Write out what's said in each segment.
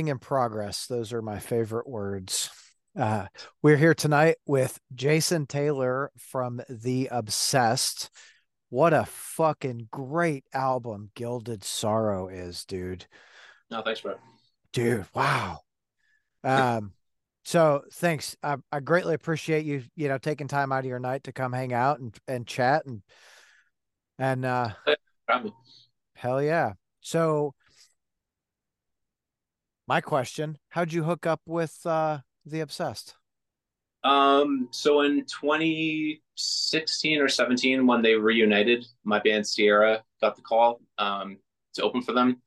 Recording in progress. Those are my favorite words. Uh, we're here tonight with Jason Taylor from The Obsessed. What a fucking great album Gilded Sorrow is, dude. No, thanks, bro. Dude, wow. Um, so thanks. I greatly appreciate you, taking time out of your night to come hang out and chat and Probably. hell yeah. So my question, how'd you hook up with The Obsessed? So in 2016 or 17, when they reunited, my band Sierra got the call to open for them.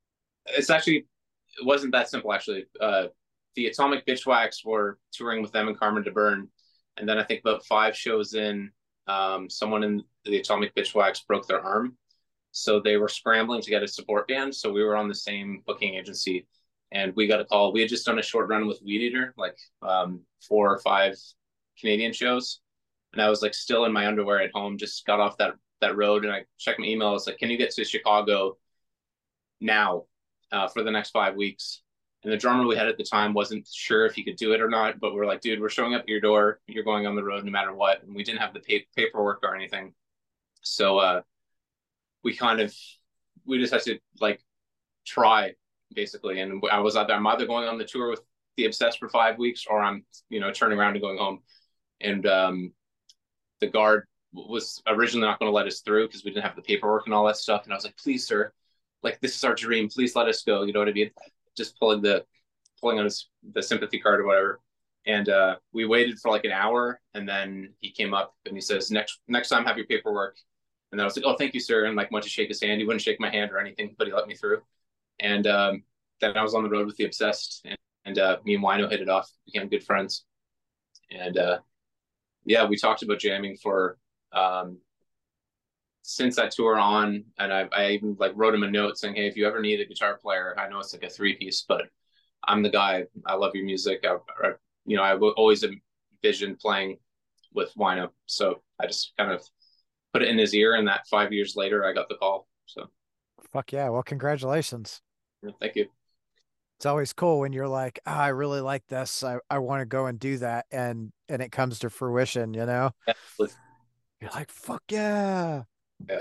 It wasn't that simple actually. The Atomic Bitchwax were touring with them and Carmen de Burn, and then I think about 5 shows in, someone in the Atomic Bitchwax broke their arm, so they were scrambling to get a support band. So we were on the same booking agency, and we got a call. We had just done a short run with Weed Eater, like 4 or 5 Canadian shows, and I was like still in my underwear at home. Just got off that road, and I checked my email. I was like, "Can you get to Chicago now for the next 5 weeks?" And the drummer we had at the time wasn't sure if he could do it or not, but we're like, "Dude, we're showing up at your door. You're going on the road no matter what." And we didn't have the paperwork or anything, so we kind of we just had to like try basically. And I was either I'm either going on the tour with the Obsessed for 5 weeks, or I'm turning around and going home. And the guard was originally not going to let us through because we didn't have the paperwork and all that stuff. And I was like, "Please, sir, like this is our dream. Please let us go." You know what I mean? Just pulling on the sympathy card or whatever. And we waited for like an hour, and then he came up and he says, "Next time, have your paperwork." And then I was like, "Oh, thank you, sir," and like went to shake his hand. He wouldn't shake my hand or anything, but he let me through. And then I was on the road with the Obsessed, and me and Wino hit it off, became good friends. And yeah, we talked about jamming for um, since that tour on. And I even like wrote him a note saying, "Hey, if you ever need a guitar player, I know it's like a 3 piece, but I'm the guy. I love your music. I always envisioned playing with Wino." So I just kind of put it in his ear, and that 5 years later, I got the call. So Fuck yeah. Well, congratulations. thank you. It's always cool when you're like, oh, I really like this. I want to go and do that. And it comes to fruition. Yeah, You're like, fuck yeah. yeah.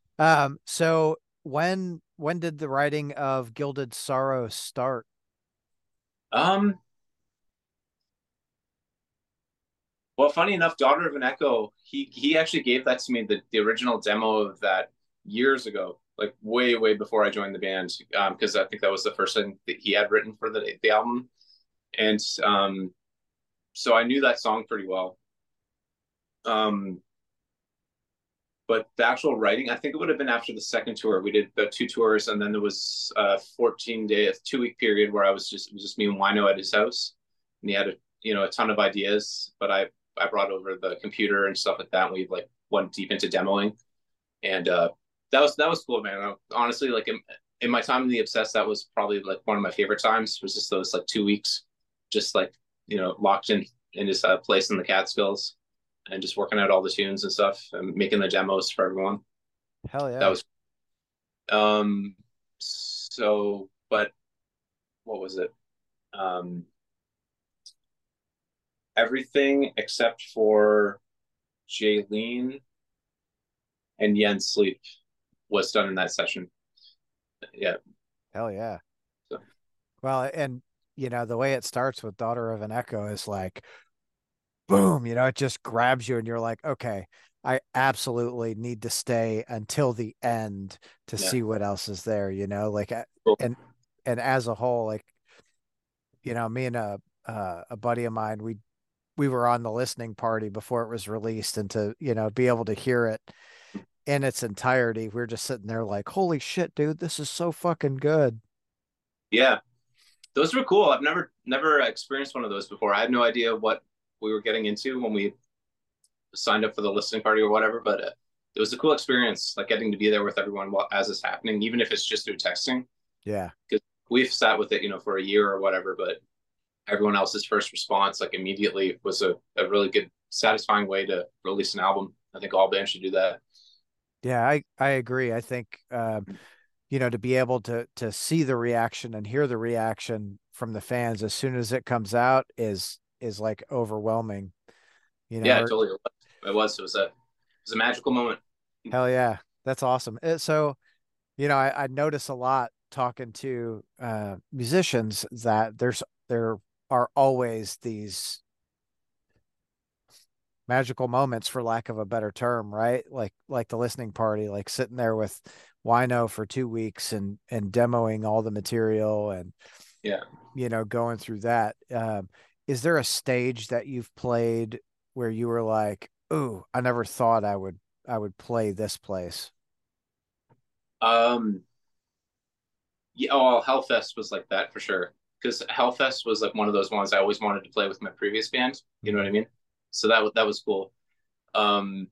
So when did the writing of Gilded Sorrow start? Um, Well, funny enough, Daughter of an Echo, he actually gave that to me, the original demo of that years ago, like way, way before I joined the band, because I think that was the first thing that he had written for the album. And so I knew that song pretty well. Um, but the actual writing, I think it would have been after the second tour. We did the 2 tours, and then there was a 14-day, a 2 week period where it was just me and Wino at his house, and he had a ton of ideas, but I brought over the computer and stuff like that, and we like went deep into demoing, and that was cool, man. Honestly, like in my time in the Obsessed, that was probably like one of my favorite times. Was just those like 2 weeks, just like locked in this place in the Catskills, and just working out all the tunes and stuff and making the demos for everyone. Hell That yeah. was but what was it? Um, Everything except for Jaylene and Jens Sleep was done in that session. Yeah. Hell yeah. So, Well, and the way it starts with Daughter of an Echo is like, boom, it just grabs you and you're like, okay, I absolutely need to stay until the end to yeah. see what else is there, like, Cool. and as a whole, like, me and a buddy of mine, we were on the listening party before it was released, and to, be able to hear it in its entirety, we're just sitting there like, holy shit, dude, this is so fucking good. Yeah. Those were cool. I've never experienced one of those before. I had no idea what we were getting into when we signed up for the listening party or whatever, but it was a cool experience, like getting to be there with everyone while, as it's happening, even if it's just through texting. Yeah. Because we've sat with it, for a year or whatever, but everyone else's first response, like immediately, was a really good, satisfying way to release an album. I think all bands should do that. Yeah, I agree. I think to be able to see the reaction and hear the reaction from the fans as soon as it comes out is like overwhelming, you know, Yeah, or, totally. It was a magical moment. hell yeah, that's awesome. So, you know, I notice a lot talking to musicians that there are always these magical moments, for lack of a better term, right? Like the listening party, like sitting there with Wino for 2 weeks and demoing all the material and, Yeah. you know, going through that. Is there a stage that you've played where you were like, "Ooh, I never thought I would play this place"? Um, yeah, oh, Hellfest was like that for sure. Because Hellfest was like one of those ones I always wanted to play with my previous band. You know what I Mhm. mean? So that was cool. Um,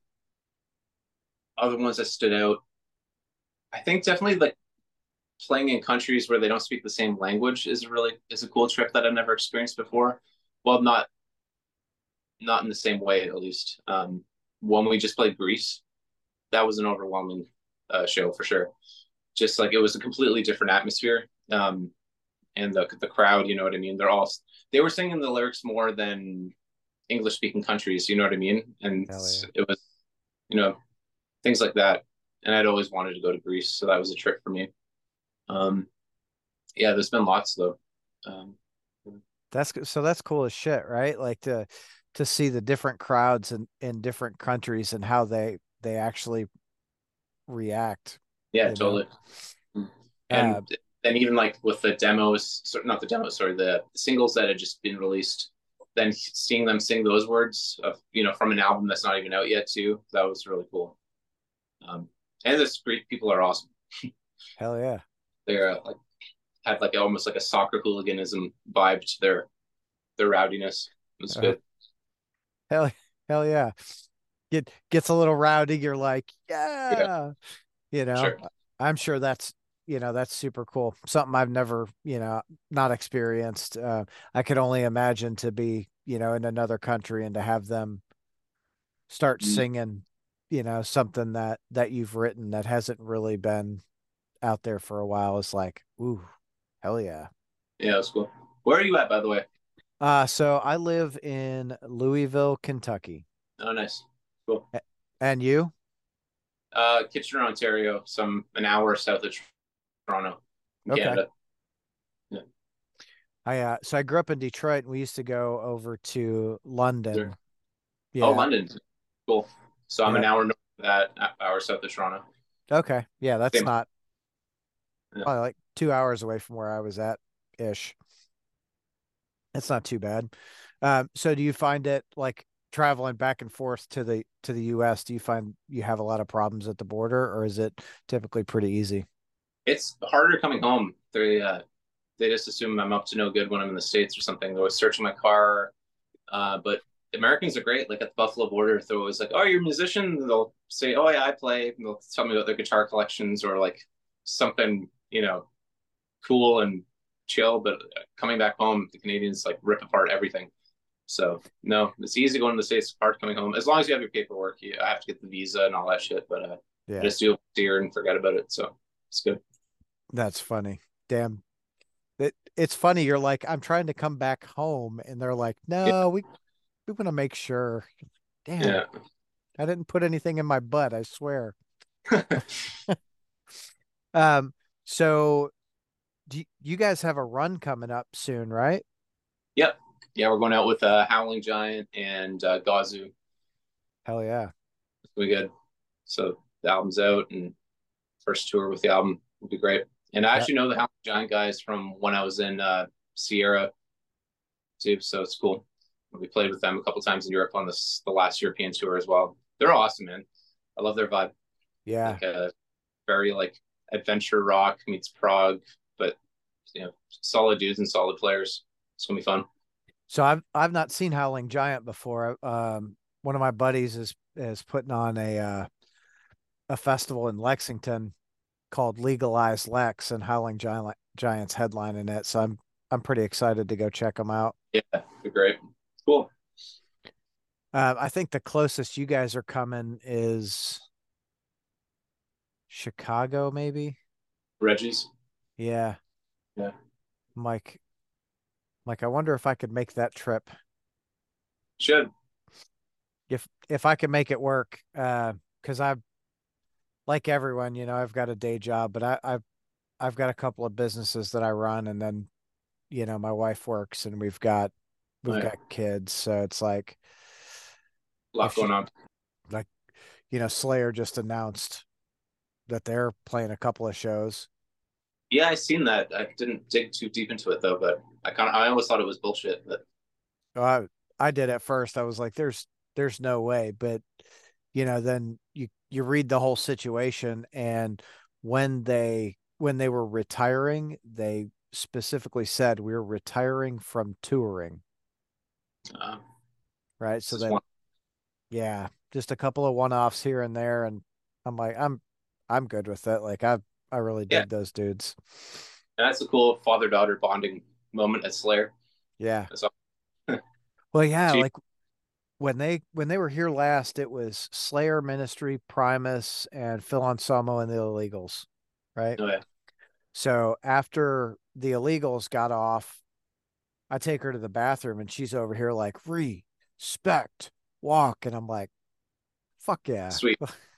Other ones that stood out, I think definitely like playing in countries where they don't speak the same language is a cool trip that I've never experienced before. Well, not in the same way at least. When we just played Greece, that was an overwhelming show for sure. Just like it was a completely different atmosphere. And the crowd, you know what I mean? They were singing the lyrics more than English speaking countries, you know what I mean? And Hell yeah. it was, you know, things like that. And I'd always wanted to go to Greece, so that was a trip for me. Um, yeah, there's been lots though. Um, That's cool as shit, right? Like to see the different crowds in different countries and how they actually react, yeah, you know. totally. And Uh, then even like with the demos, not the demos, sorry, the singles that had just been released, then seeing them sing those words of, you know, from an album that's not even out yet too, that was really cool. Um, and the street people are awesome. hell yeah. They're like had like almost like a soccer hooliganism vibe to their rowdiness. It was Uh, good. hell hell yeah. Gets a little rowdy, you're like, Yeah, yeah, you know. sure. I'm sure that's, you know, that's super cool. Something I've never, you know, not experienced. I could only imagine to be, you know, in another country and to have them start Mm. singing, you know, something that you've written that hasn't really been out there for a while is like, ooh, hell yeah. Yeah, it was cool. Where are you at, by the way? So I live in Louisville, Kentucky. Oh, nice. Cool. And you? Kitchener, Ontario, some an hour south of Toronto, in Okay. Canada. Yeah. So I grew up in Detroit and we used to go over to There. London. Oh, Yeah. London. Cool. So I'm an Yep. hour north of that, hour south of Toronto. Okay. Yeah, that's Same. not Yeah. probably like 2 hours away from where I was at ish. It's not too bad. So do you find it like traveling back and forth to the US, do you find you have a lot of problems at the border or is it typically pretty easy? It's harder coming home. They just assume I'm up to no good when I'm in the States or something. They're always searching my car. But Americans are great. Like at the Buffalo border, they're always like, "Oh, you're a musician?" And they'll say, "Oh yeah, I play." And they'll tell me about their guitar collections or like something, you know, cool and chill. But coming back home, the Canadians like rip apart everything. So no, it's easy going to the States, hard coming home. As long as you have your paperwork, I have to get the visa and all that shit. But I Yeah, just do it here and forget about it. So it's good. that's funny. Damn. It's funny. You're like, I'm trying to come back home, and they're like, Yeah, no, we want to make sure. Damn, yeah. I didn't put anything in my butt, I swear. Um, so you guys have a run coming up soon, right? Yep. Yeah, we're going out with Howling Giant and Gazoo. Hell yeah. We good. So the album's out and first tour with the album will be great. And I That actually know the Howling Giant guys from when I was in Sierra too, so it's cool. We played with them a couple times in Europe on the last European tour as well. They're awesome, man. I love their vibe. yeah. Like very like adventure rock meets prog, but you know, solid dudes and solid players. It's gonna be fun. So I've not seen Howling Giant before. One of my buddies is putting on a festival in Lexington called Legalize Lex, and Giant's headlining it. So I'm pretty excited to go check them out. Yeah, be great. Cool. I think the closest you guys are coming is Chicago, maybe. Reggie's. Yeah, Yeah. Mike. Like, I wonder if I could make that trip. Should. If I can make it work, because I've like everyone, I've got a day job, but I've got a couple of businesses that I run, and then my wife works, and we've Right. got kids, so it's like A if lot she going on. like Slayer just announced that they're playing a couple of shows. Yeah, I seen that. I didn't dig too deep into it though, but I always thought it was bullshit. But Well, I did at first. I was like, there's no way, but then you read the whole situation, and when they were retiring, they specifically said we're retiring from touring, uh, right? this So is that one. yeah, just a couple of one-offs here and there, and I'm like, I'm good with it. Like I really Yeah, dig those dudes. and that's a cool father-daughter bonding moment at Slayer. Yeah. That's all. Well, yeah, Gee, like when they were here last, it was Slayer, Ministry, Primus, and Phil Anselmo and the Illegals, right? oh yeah, So after the Illegals got off, I take her to the bathroom and she's over here like respect, walk, and I'm like, fuck yeah, sweet.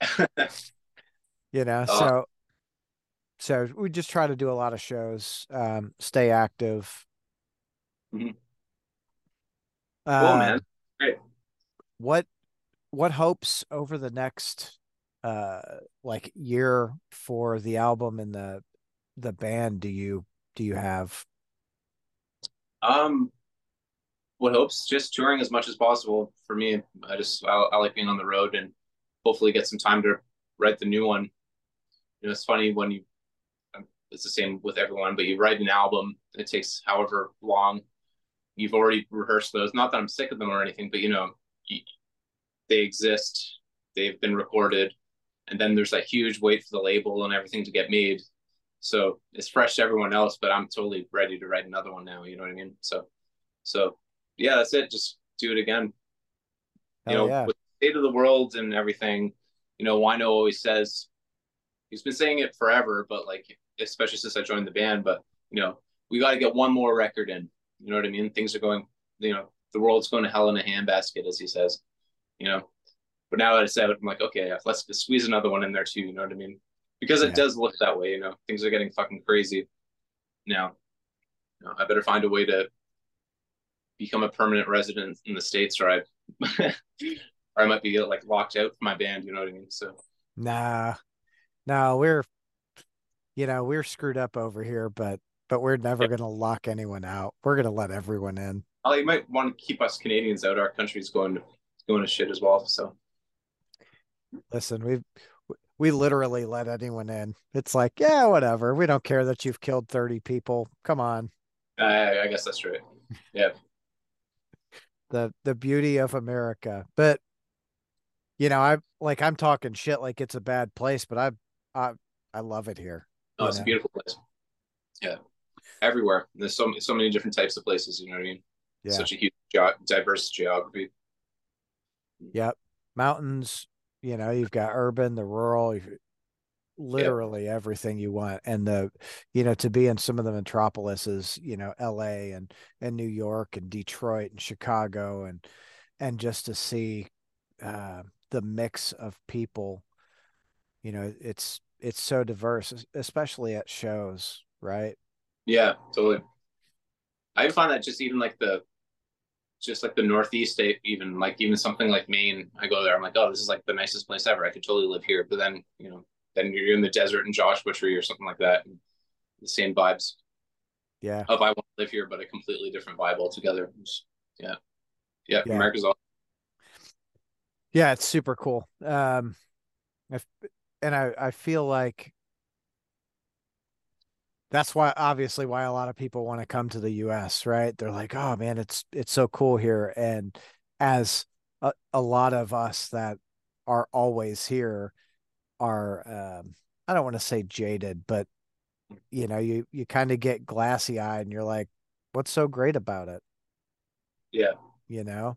you know. Oh, So we just try to do a lot of shows, stay active. mhm. Cool, man. Um, Great. what what hopes over the next like year for the album and the band do you have? Um, what hopes? Just touring as much as possible for me. I like being on the road and hopefully get some time to write the new one. It's funny when it's the same with everyone, but you write an album, it takes however long. You've already rehearsed those. Not that I'm sick of them or anything, but they exist. They've been recorded, and then there's that huge wait for the label and everything to get made. So it's fresh to everyone else, but I'm totally ready to write another one now. You know what I mean? So yeah, that's it. Just do it again. Hell yeah. With the state of the world and everything, Wino always says he's been saying it forever, but like especially since I joined the band, but we got to get one more record in. You know what I mean? Things are going, the world's going to hell in a handbasket, as he says. You know, but now that I said it, I'm like, okay, yeah, let's squeeze another one in there too. You know what I mean? Because it Yeah. does look that way. Things are getting fucking crazy now. I better find a way to become a permanent resident in the states, or or I might be like locked out from my band. You know what I mean? So Nah, no, we're screwed up over here, but we're never yeah, gonna lock anyone out. We're gonna let everyone in. you might want to keep us Canadians out. Our country's going to shit as well. So Listen, we literally let anyone in. It's like, yeah, whatever. We don't care that you've killed 30 people. Come on. I guess that's right. Yeah, The beauty of America. But I'm talking shit like it's a bad place, but I I love it here, no, you it's a know. beautiful place. Yeah, everywhere. There's so many different types of places. You know what I mean? Yeah. Such a huge diverse geography. Yep. Mountains, you've got urban, the rural, Yeah, literally everything you want. And to be in some of the metropolises, LA and New York and Detroit and Chicago and just to see the mix of people, it's so diverse, especially at shows, right? yeah, totally. I find that just like the Northeast state, even something like Maine, I go there, I'm like, oh, this is like the nicest place ever. I could totally live here. But then, then you're in the desert in Joshua Tree or something like that. And the same vibes Yeah. of I want to live here, but a completely different vibe altogether. Yeah. Yeah. Yeah. America's all. Yeah, it's super cool. If, and I feel like that's why obviously why a lot of people want to come to the US, right? They're like, "Oh man, it's so cool here." And as a lot of us that are always here are I don't want to say jaded, but you kind of get glassy-eyed and you're like, "What's so great about it?" Yeah. You know?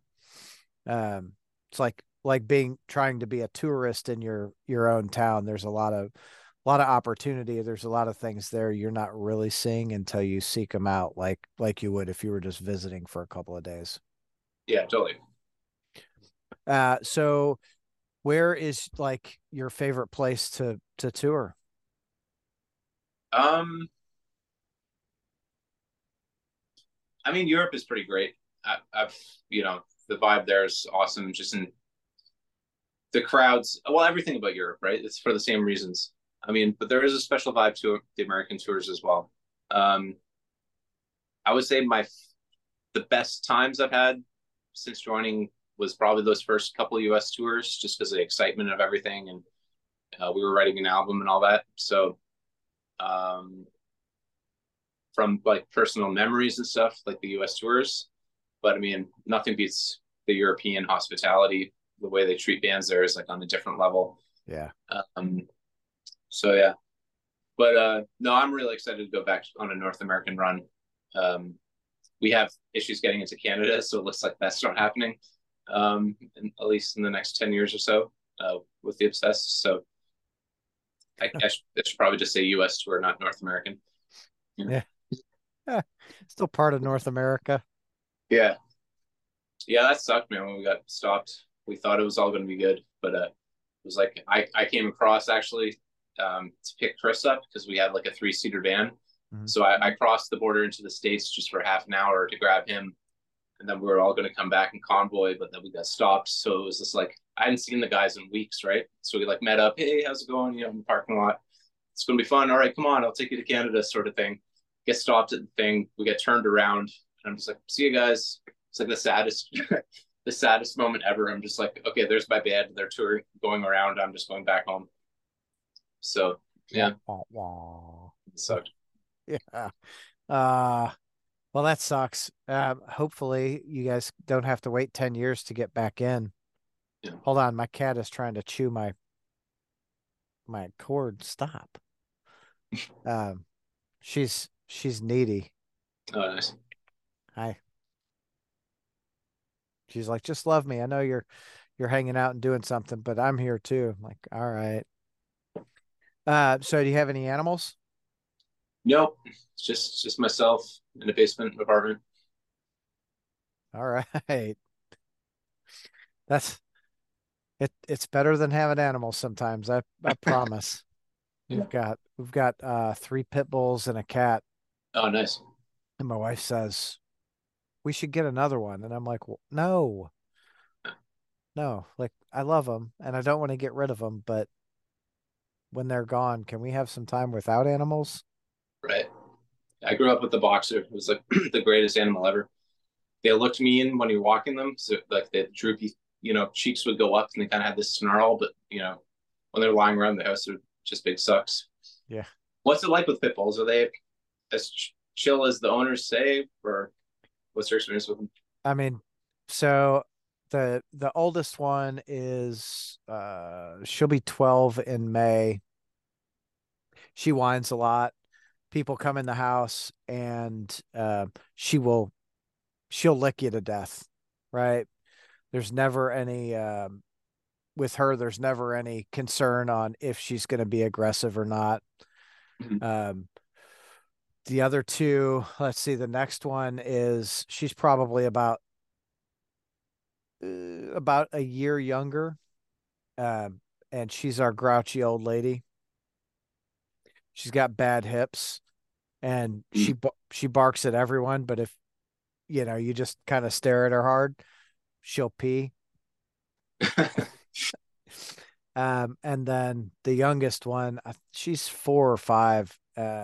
It's like being trying to be a tourist in your own town. There's a lot of lot of opportunity. There's a lot of things there you're not really seeing until you seek them out, like you would if you were just visiting for a couple of days. Yeah, totally. So where is like your favorite place to tour? Um, I mean, Europe is pretty great. I've, you know, the vibe there is awesome. Just in the crowds, well, everything about Europe, right? It's for the same reasons. I mean, but there is a special vibe to the American tours as well. Um, I would say the best times I've had since joining was probably those first couple of U.S. tours, just because of the excitement of everything, and we were writing an album and all that. So, um, from like personal memories and stuff, like the U.S. tours, but I mean, nothing beats the European hospitality. The way they treat bands there is like on a different level. Yeah. Um, so yeah, but no, I'm really excited to go back on a North American run. Um, we have issues getting into Canada, so it looks like that's not happening, at least in the next 10 years or so, with the Obsessed. So I should probably just say U.S. tour, not North American. Yeah. Yeah. Still part of North America. Yeah, yeah, that sucked, man. When we got stopped, we thought it was all going to be good, but it was like I came across actually, to pick Chris up because we had like a 3-seater van. Mhm. So I crossed the border into the States just for half an hour to grab him, and then we were all going to come back in convoy, but then we got stopped. So it was just like I hadn't seen the guys in weeks, right? So we like met up. Hey, how's it going? You know, in the parking lot. It's going to be fun. All right, come on, I'll take you to Canada, sort of thing. Get stopped at the thing. We get turned around, and I'm just like, see you guys. It's like the saddest, the saddest moment ever. I'm just like, okay, there's my band. They're touring, going around. I'm just going back home. So Wah, yeah, wah, wah. it sucked. Yeah. Uh, well, that sucks. Hopefully you guys don't have to wait 10 years to get back in. Yeah. Hold on, my cat is trying to chew my cord. Stop. Um, she's needy. Oh, nice. Hi. She's like, just love me. I know you're hanging out and doing something, but I'm here too. I'm like, all right. So do you have any animals? Nope. It's just myself in a basement apartment. All right. That's it's better than having animals sometimes. I promise. Yeah. We've got 3 pit bulls and a cat. Oh, nice. And my wife says, we should get another one. And I'm like, well, no, no. Like I love them and I don't want to get rid of them, but when they're gone, can we have some time without animals? Right. I grew up with the boxer. It was like the greatest animal ever. They looked mean when you're walking them. So like the droopy, cheeks would go up and they kind of had this snarl, but when they're lying around the house, they're just big sucks. Yeah. What's it like with pit bulls? Are they as chill as the owners say, or what's your experience with them? I mean, so the oldest one is she'll be 12 in May. She whines a lot. People come in the house and she'll lick you to death, right? There's never any with her, there's never any concern on if she's going to be aggressive or not. Mhm. Um, the other two, let's see, the next one is she's probably about a year younger. Um, and she's our grouchy old lady. She's got bad hips and she barks at everyone, but if you just kind of stare at her hard, she'll pee. And then the youngest one, she's 4 or 5.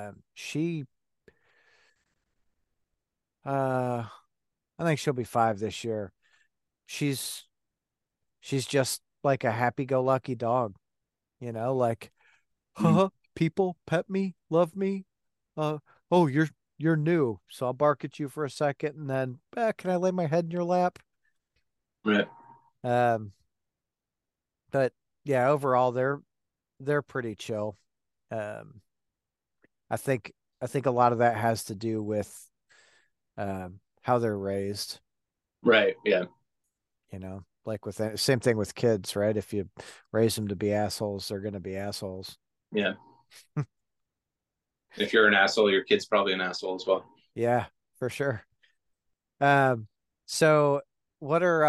Uh, I think she'll be 5 this year. She's she's just like a happy-go-lucky dog, like, Mhm. huh, people pet me, love me. Uh, oh, you're new, so I'll bark at you for a second, and then, can I lay my head in your lap? Right. Um, but yeah, overall they're pretty chill. Um, I think I think a lot of that has to do with how they're raised. Right. Yeah. Like same thing with kids, right? If you raise them to be assholes, they're going to be assholes. Yeah. If you're an asshole, your kid's probably an asshole as well. Yeah, for sure. Um, so what are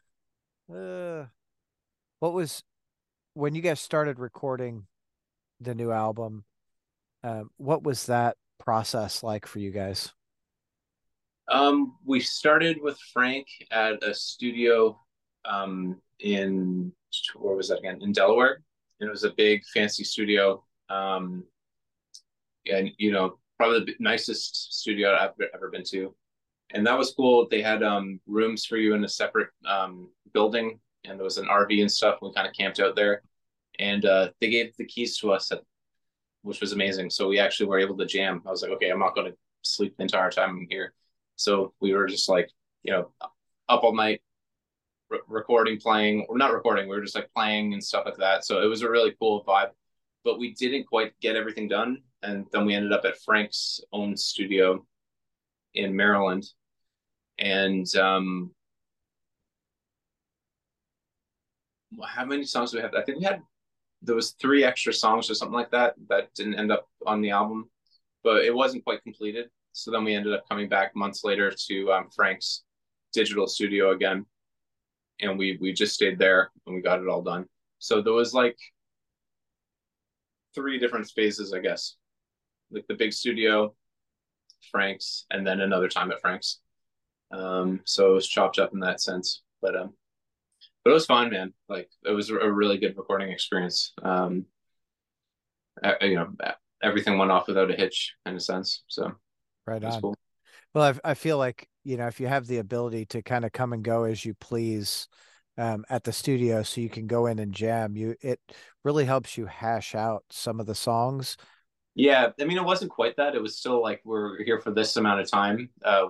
what was when you guys started recording the new album, what was that process like for you guys? We started with Frank at a studio in where was that again? In Delaware. And it was a big fancy studio. And probably the nicest studio I've ever been to. And that was cool. They had rooms for you in a separate building, and there was an RV and stuff. We kind of camped out there, and they gave the keys to us, which was amazing. So we actually were able to jam. I was like, okay, I'm not going to sleep the entire time I'm here. So we were just like, up all night recording, playing, or not recording. We were just like playing and stuff like that. So it was a really cool vibe. But we didn't quite get everything done, and then we ended up at Frank's own studio in Maryland, and how many songs do we have? I think there was 3 extra songs or something like that that didn't end up on the album, but it wasn't quite completed. So then we ended up coming back months later to Frank's digital studio again, and we just stayed there and we got it all done. So there was like 3 different phases, I guess, like the big studio, Frank's, and then another time at Frank's. So it was chopped up in that sense, but it was fun, man. Like it was a really good recording experience. You know, everything went off without a hitch in a sense. So Right it was on. cool. Well, I feel like, if you have the ability to kind of come and go as you please, at the studio, so you can go in and jam, it really helps you hash out some of the songs. Yeah, I mean, it wasn't quite that. It was still like we're here for this amount of time.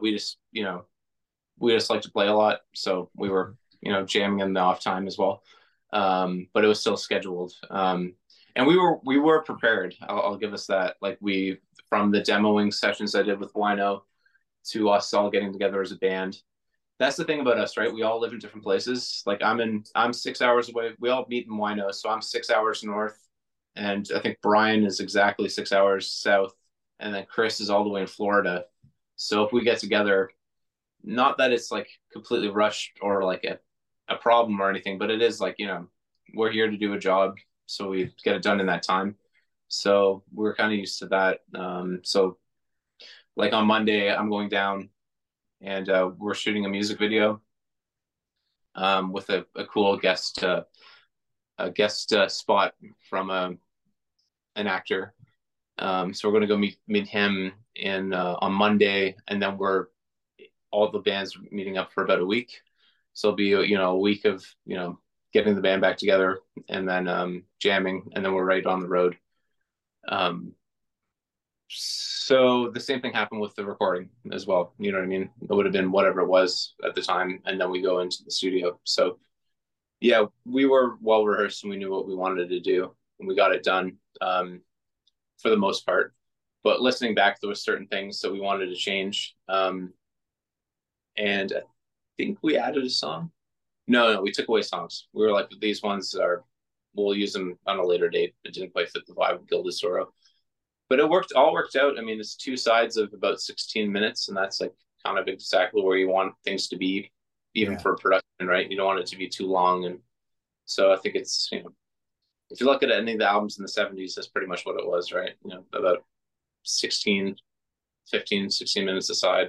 We just like to play a lot, so we were, jamming in the off time as well. But it was still scheduled. And we were prepared. I'll give us that. Like from the demoing sessions I did with Wino to us all getting together as a band. That's the thing about us, right? We all live in different places. Like I'm 6 hours away. We all meet in Wino, so I'm 6 hours north, and I think Brian is exactly 6 hours south, and then Chris is all the way in Florida. So if we get together, not that it's like completely rushed or like a problem or anything, but it is like, we're here to do a job, so we get it done in that time. So we're kind of used to that. So like on Monday, I'm going down and we're shooting a music video with a cool guest spot from an actor. So we're going to go meet him in on Monday, and then we're all the bands meeting up for about a week. So it'll be a week of getting the band back together, and then jamming, and then we're right on the road. Um, so the same thing happened with the recording as well. You know what I mean? It would have been whatever it was at the time, and then we go into the studio. So yeah, we were well rehearsed and we knew what we wanted to do, and we got it done for the most part. But listening back, there were certain things that we wanted to change, and I think we added a song. No, we took away songs. We were like, these ones we'll use them on a later date. It didn't quite fit the vibe of Gilded Sorrow, but all worked out. I mean, it's 2 sides of about 16 minutes, and that's like kind of exactly where you want things to be, even Yeah. for production, right? You don't want it to be too long. And so I think it's, if you look at any of the albums in the 70s, that's pretty much what it was, right? About 16, 15, 16 minutes aside.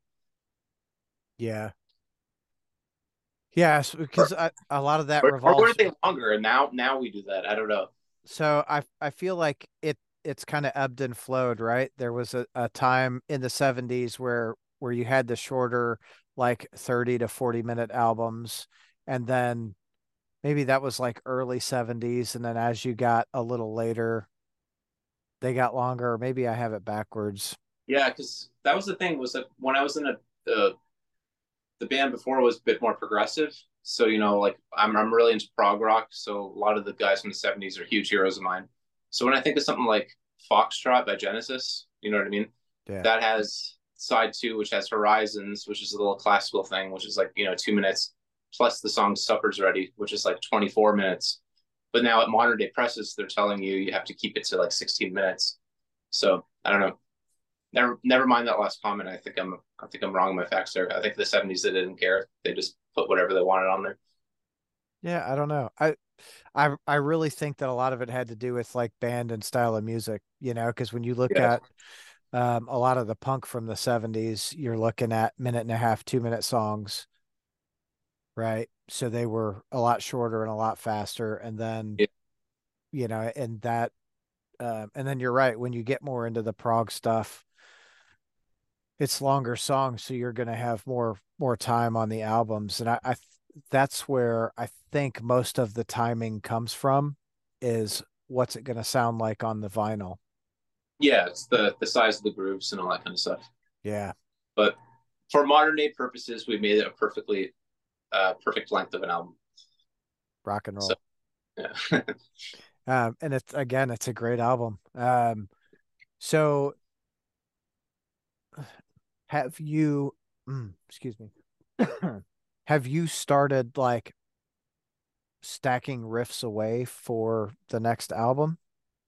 Yeah. Yeah, Or, because a lot of that or were revolves. they longer? And now we do that. I don't know. So I feel like it's kind of ebbed and flowed, right? There was a time in the 70s where you had the shorter, like 30 to 40-minute albums, and then maybe that was like early 70s, and then as you got a little later, they got longer. Or maybe I have it backwards. Yeah, because that was the thing, was that when I was in the band before was a bit more progressive. So like I'm really into prog rock. So a lot of the guys from the '70s are huge heroes of mine. So when I think of something like Foxtrot by Genesis, you know what I mean? Yeah. That has side 2, which has Horizons, which is a little classical thing, which is like 2 minutes, plus the song Supper's Ready, which is like 24 minutes. But now at modern day presses, they're telling you have to keep it to like 16 minutes. So I don't know. Never mind that last comment. I think I'm wrong in my facts there. I think the 70s they didn't care. They just put whatever they wanted on there. Yeah, I don't know. I really think that a lot of it had to do with like band and style of music, because when you look Yeah. at a lot of the punk from the 70s, you're looking at minute and a half, 2 minute songs, right? So they were a lot shorter and a lot faster. And then, Yeah. and that, and then you're right, when you get more into the prog stuff, it's longer songs, so you're going to have more time on the albums. And that's where I think most of the timing comes from is what's it going to sound like on the vinyl. Yeah, it's the size of the grooves and all that kind of stuff. Yeah, But for modern day purposes, we made it a perfect length of an album. rock and So roll. yeah. And it's a great album. So have you, excuse me, have you started like stacking riffs away for the next album?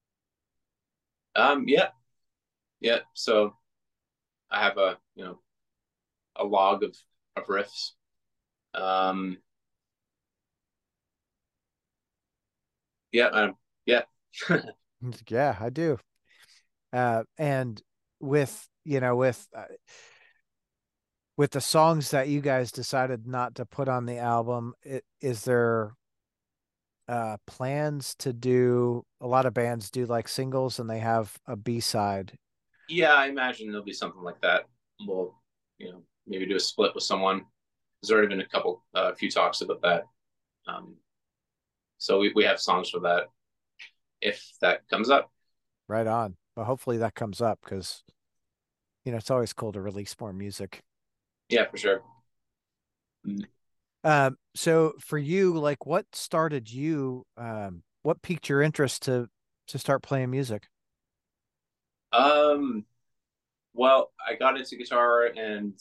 Yeah, yeah. So I have a log of riffs. Um, yeah, yeah. Yeah, I do. And with, with the songs that you guys decided not to put on the album, is there plans to do a lot of bands do like singles and they have a B-side? Yeah, I imagine there'll be something like that. We'll, maybe do a split with someone. There's already been a few talks about that. Um, so we have songs for that if that comes up. Right on. Well, hopefully that comes up because, it's always cool to release more music. Yeah, for sure. So for you, like what piqued your interest to start playing music? Um, well, I got into guitar, and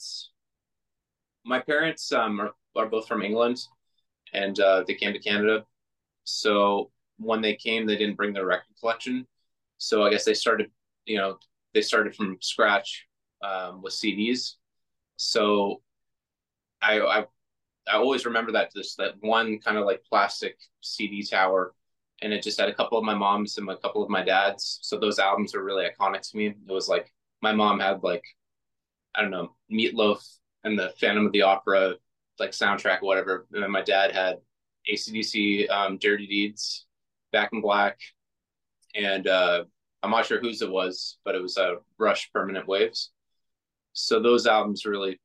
my parents are both from England, and they came to Canada. So when they came, they didn't bring their record collection. So I guess you know, they started from scratch with CDs. So I, I I always remember that one kind of like plastic CD tower, and it just had a couple of my mom's and a couple of my dad's. So those albums are really iconic to me. It was like my mom had like I don't know Meatloaf and the Phantom of the Opera like soundtrack or whatever, and then my dad had AC/DC, Dirty Deeds, Back in Black, and I'm not sure whose it was, but it was Rush Permanent Waves. So those albums really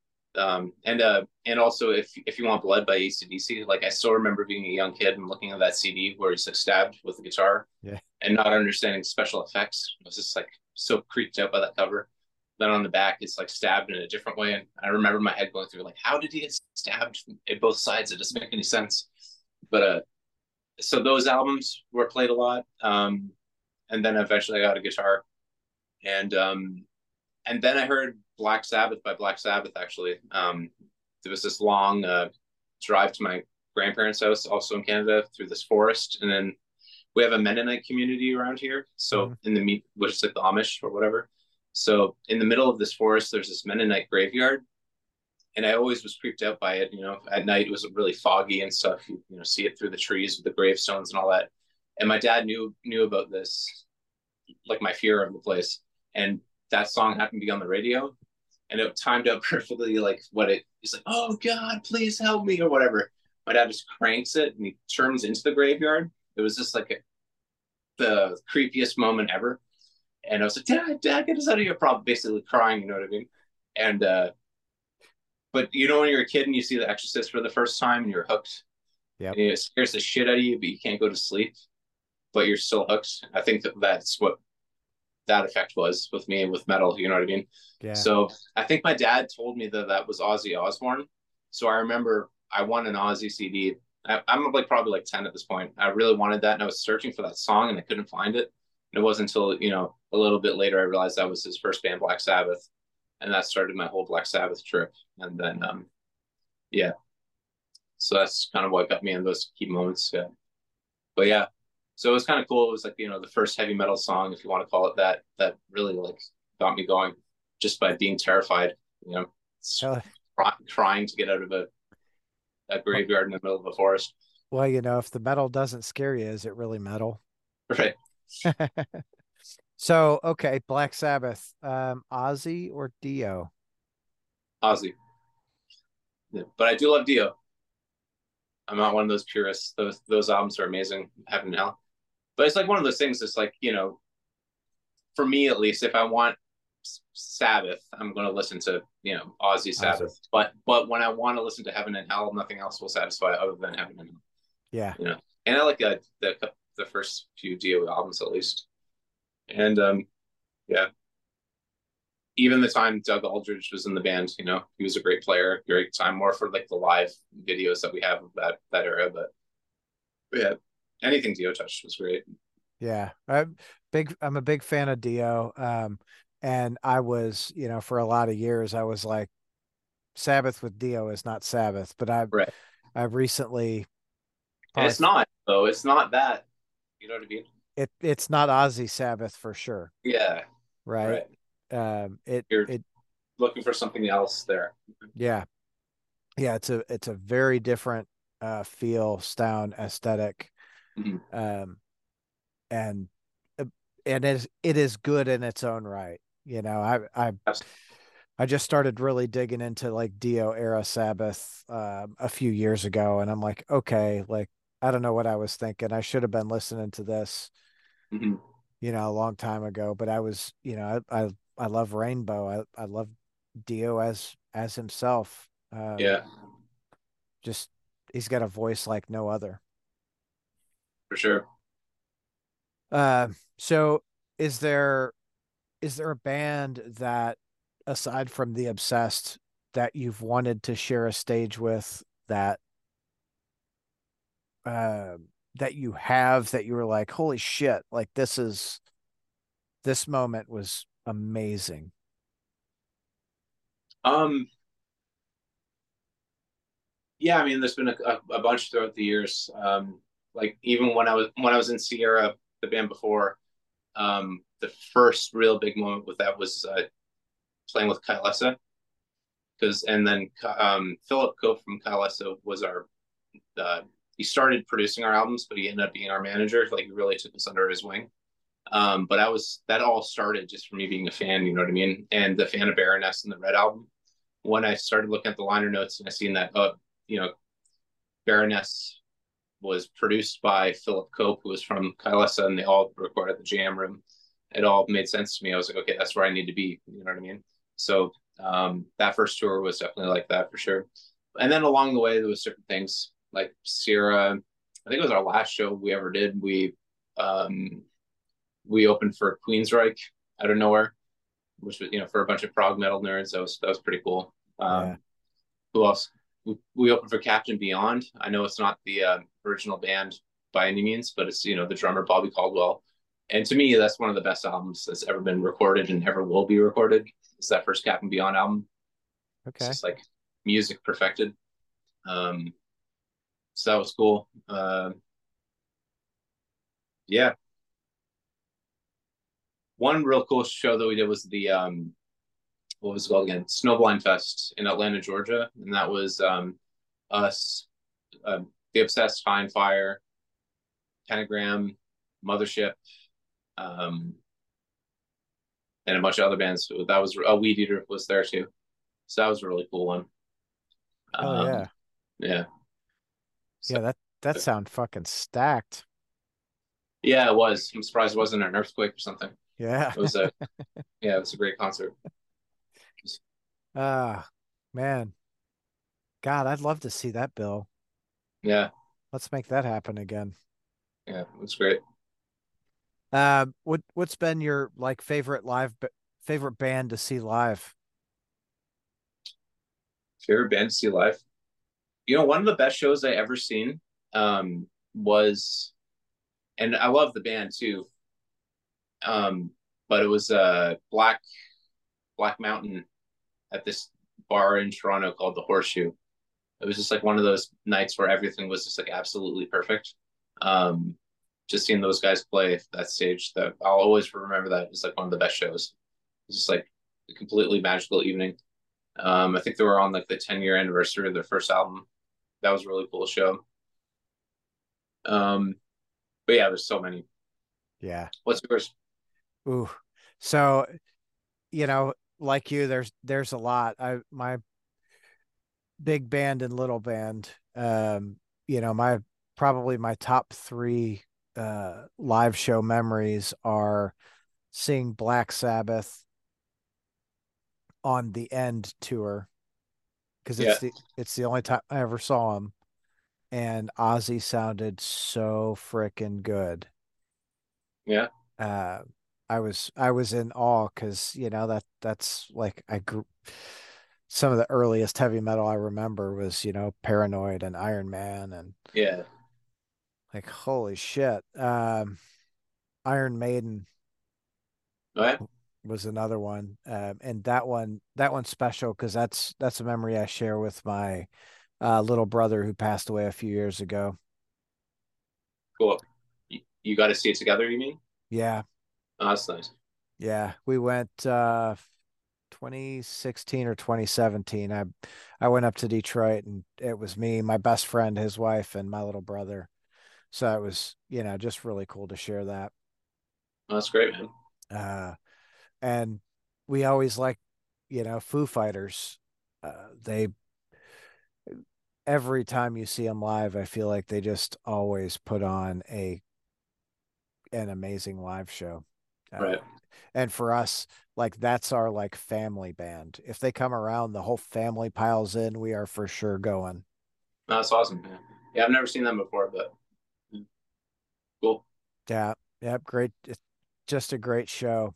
and also if you want blood by AC/DC, like I still remember being a young kid and looking at that CD where he's like stabbed with the guitar Yeah. and not understanding special effects. I was just like so creeped out by that cover. Then on the back it's like stabbed in a different way, and I remember my head going through like, how did he get stabbed at both sides? It doesn't make any sense. But so those albums were played a lot, and then eventually I got a guitar, and then I heard Black Sabbath by Black Sabbath. Actually, there was this long drive to my grandparents' house, also in Canada, through this forest, and then we have a Mennonite community around here. So Mhm. which is like the Amish or whatever. So in the middle of this forest, there's this Mennonite graveyard, and I always was creeped out by it. At night it was really foggy and stuff. You see it through the trees with the gravestones and all that. And my dad knew about this, like my fear of the place, and that song happened to be on the radio, and it timed out perfectly. Like he's like, "Oh God, please help me" or whatever. My dad just cranks it and he turns into the graveyard. It was just like the creepiest moment ever. And I was like, Dad, get us out of here! Probably basically crying, you know what I mean? And but when you're a kid and you see The Exorcist for the first time and you're hooked, Yep. and it scares the shit out of you, but you can't go to sleep, but you're still hooked. I think that's what that effect was with me with metal. You know what I mean? Yeah. So I think my dad told me that was Ozzy Osbourne. So I remember I won an Ozzy CD. I'm like probably like 10 at this point. I really wanted that, and I was searching for that song and I couldn't find it. And it wasn't until a little bit later I realized that was his first band, Black Sabbath, and that started my whole Black Sabbath trip. And then yeah, so that's kind of what got me in those key moments. Yeah. But yeah, So it was kind of cool. It was like, the first heavy metal song, if you want to call it that, that really like got me going just by being terrified, you know, Hell, trying to get out of a well, graveyard in the middle of a forest. well, if the metal doesn't scare you, is it really metal? Right. So, okay, Black Sabbath, Ozzy or Dio? Ozzy. Yeah. But I do love Dio. I'm not one of those purists. Those albums are amazing, heaven and hell. But it's like one of those things. It's like, for me at least, if I want Sabbath, I'm going to listen to Ozzy Ozzy. Sabbath. But when I want to listen to Heaven and Hell, nothing else will satisfy other than Heaven and Hell. Yeah. And I like the first few Dio albums at least. And yeah, even the time Doug Aldridge was in the band, he was a great player, great time more for like the live videos that we have of that era. But yeah, anything Dio touched was great. Yeah. I'm a big fan of Dio. And I was, for a lot of years, I was like, Sabbath with Dio is not Sabbath, but Right. I've recently And probably it's not though. It's not that. You know what I mean? it's not Ozzy Sabbath for sure, Yeah. right? Right. It You're it looking for something else there. yeah. Yeah, it's a very different feel, sound, aesthetic. Mm-hmm. Um and uh, and it is good in its own right. I just started really digging into like Dio era Sabbath a few years ago, and I'm like, okay, like I don't know what I was thinking. I should have been listening to this, Mm-hmm. a long time ago. But I was, I love Rainbow. I love Dio as himself. Yeah, Just he's got a voice like no other. for sure. So is there a band that, aside from the Obsessed, that you've wanted to share a stage with, uh, that you have, that you were like, holy shit, like this moment was amazing. Um, yeah, I mean, there's been a bunch throughout the years. Like even when I was in Sierra, the band before, the first real big moment with that was playing with Kylesa, and then Philip Cope from Kylesa was our he started producing our albums, but he ended up being our manager. Like he really took us under his wing. But that all started just from me being a fan, you know what I mean? And the fan of Baroness and the Red album. When I started looking at the liner notes and I seen that, you know, Baroness was produced by Philip Cope, who was from Kylesa, and they all recorded at the Jam Room. It all made sense to me. I was like, okay, that's where I need to be. You know what I mean? So that first tour was definitely like that for sure. And then along the way, there was different things like Sierra. I think it was our last show we ever did. We opened for Queensryche out of nowhere, which was for a bunch of prog metal nerds. That was pretty cool. Yeah. Who else? We opened for Captain Beyond. I know it's not the original band by any means, but it's the drummer Bobby Caldwell. And to me, that's one of the best albums that's ever been recorded and ever will be recorded. It's that first Captain Beyond album. It's Okay. just like music perfected. Um, so that was cool. Yeah, one real cool show that we did was the what was it called again? Snowblind Fest in Atlanta, Georgia, and that was us, the Obsessed, Fine Fire, Pentagram, Mothership, um, and a bunch of other bands. So that was a Weed Eater was there too, so that was a really cool one. Hell Um, yeah. yeah, so Yeah, that sound fucking stacked. yeah, it was. I'm surprised it wasn't an earthquake or something. Yeah. It was a Yeah, it was a great concert. Ah, man. God, I'd love to see that, Bill. Yeah, Let's make that happen again. yeah, it was great. What's been your like favorite band to see live? Favorite band to see live? One of the best shows I ever seen was, and I love the band too. But it was Black Mountain at this bar in Toronto called the Horseshoe. It was just like one of those nights where everything was just like absolutely perfect. Um, just seeing those guys play that stage, that I'll always remember that as like one of the best shows. It's just like a completely magical evening. I think they were on like the 10-year anniversary of their first album. That was a really cool show. Um, but yeah, there's so many. Yeah. What's yours? Ooh. So, like you, there's a lot. My big band and little band, my probably my top three live show memories are seeing Black Sabbath on the End tour because Yeah, it's the only time I ever saw him, and Ozzy sounded so freaking good. yeah, Uh, I was in awe because that's like I grew. Some of the earliest heavy metal I remember was Paranoid and Iron Man and yeah. like holy shit. Iron Maiden Oh, yeah. was another one, and that one's special because that's a memory I share with my little brother who passed away a few years ago. Cool. You got to see it together, you mean? Yeah, Oh, that's nice. yeah, we went 2016 or 2017. I went up to Detroit and it was me, my best friend, his wife, and my little brother. So it was just really cool to share that. Oh, that's great, man. Uh, and we always like Foo Fighters. They every time you see them live, I feel like they just always put on a an amazing live show. Uh, Right. and for us, like that's our like family band. If they come around, the whole family piles in. We are for sure going. No, that's awesome, man. Yeah, I've never seen them before, but cool. Yeah, yeah, great. It's just a great show.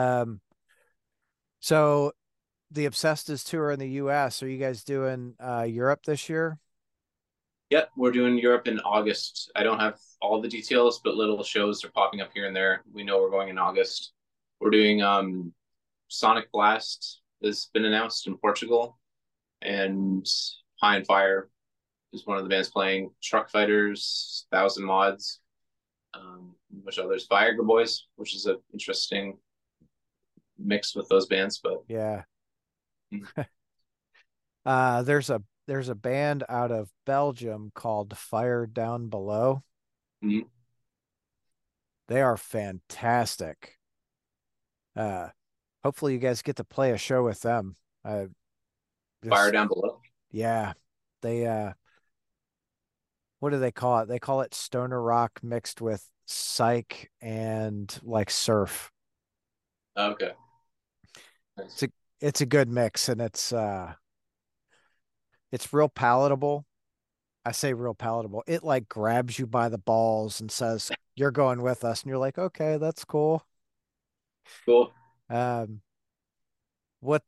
So the Obsessed is tour in the U.S. Are you guys doing Europe this year? Yep, we're doing Europe in August. I don't have all the details, but little shows are popping up here and there. We know we're going in August. We're doing Sonic Blast has been announced in Portugal, and High and Fire is one of the bands playing. Truck Fighters, Thousand Mods, which others, Viagra Boys, which is an interesting mix with those bands. But Yeah. mm, There's a band out of Belgium called Fire Down Below. mm, They are fantastic. Uh, hopefully you guys get to play a show with them. Fire Just Down Below. yeah, they what do they call it? They call it stoner rock mixed with psych and like surf. Okay, It's nice. a it's a good mix and it's real palatable. I say real palatable. It like grabs you by the balls and says, "You're going with us." And you're like, "Okay, that's cool." Cool. Um, what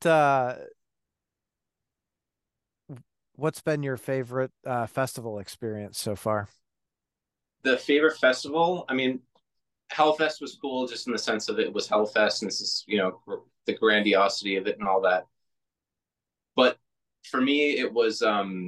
what's been your favorite festival experience so far? The favorite festival, I mean, Hellfest was cool just in the sense of it was Hellfest and this is, the grandiosity of it and all that. But for me, it was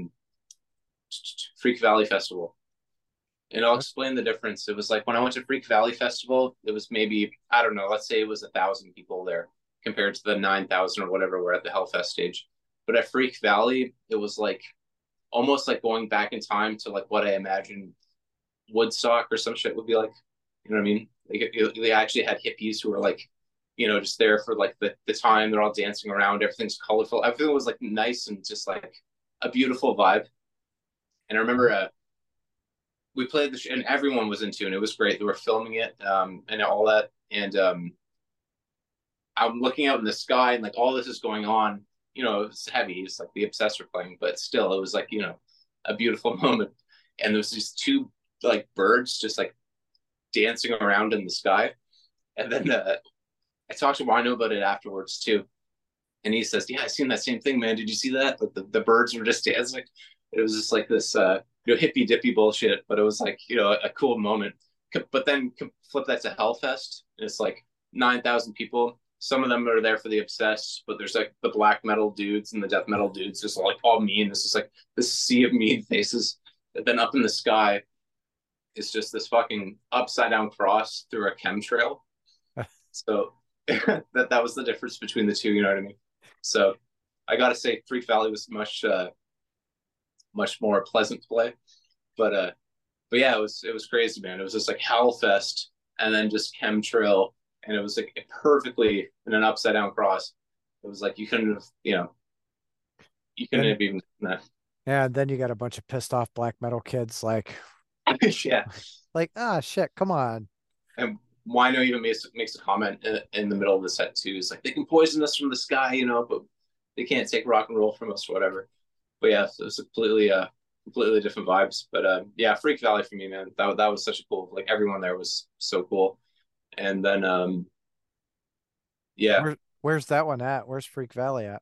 Freak Valley Festival. And I'll explain the difference. It was like when I went to Freak Valley Festival, it was maybe, I don't know, let's say it was 1,000 people there compared to the 9,000 or whatever we're at the Hellfest stage. But at Freak Valley, it was like almost like going back in time to like what I imagined Woodstock or some shit would be like. You know what I mean? They actually had hippies who were like, just there for like the time. They're all dancing around. Everything's colorful. Everything was like nice and just like a beautiful vibe. And I remember we played and everyone was in tune. It was great. They were filming it and all that. And I'm looking out in the sky and like all this is going on. It's heavy. It's like the Obsessed were playing, but still, it was like a beautiful moment. And there was these two like birds just like dancing around in the sky. And then I talked to Wino about it afterwards too. And he says, "Yeah, I seen that same thing, man. Did you see that? Like the birds were just dancing. It was just like this, hippy dippy bullshit, but it was like, a cool moment. But then flip that to Hellfest, and it's like 9,000 people. Some of them are there for the Obsessed, but there's like the black metal dudes and the death metal dudes, just like all mean. This is like this sea of mean faces. And then up in the sky, is just this fucking upside down cross through a chemtrail. So that was the difference between the two. You know what I mean? So I got to say, Freak Valley was much more pleasant to play. But but yeah, it was crazy, man. It was just like Hellfest and then just chemtrail, and it was like perfectly in an upside down cross. It was like you couldn't have, you couldn't Then have even that. yeah, then you got a bunch of pissed off black metal kids Yeah, like ah shit, come on. and Wino even makes a comment in the middle of the set too. It's like they can poison us from the sky, but they can't take rock and roll from us, or whatever. But yeah, so it was completely different vibes. But yeah, Freak Valley for me, man. That was such a cool. Like everyone there was so cool. And then yeah, Where's that one at? Where's Freak Valley at?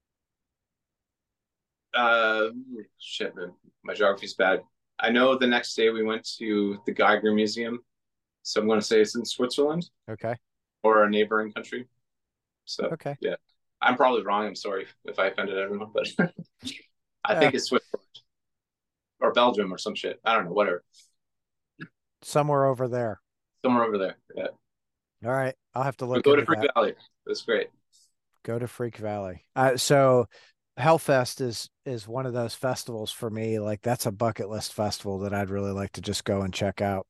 uh, shit, man, my geography's bad. I know the next day we went to the Geiger Museum, so I'm going to say it's in Switzerland Okay. or a neighboring country. So Okay. yeah, I'm probably wrong. I'm sorry if I offended everyone, but I Yeah, think it's Switzerland or Belgium or some shit. I don't know, whatever, somewhere over there. somewhere over there. Yeah, All right. I'll have to but look go to into Freak that. Valley. That's great. Go to Freak Valley. So Hellfest is one of those festivals for me. Like that's a bucket list festival that I'd really like to just go and check out.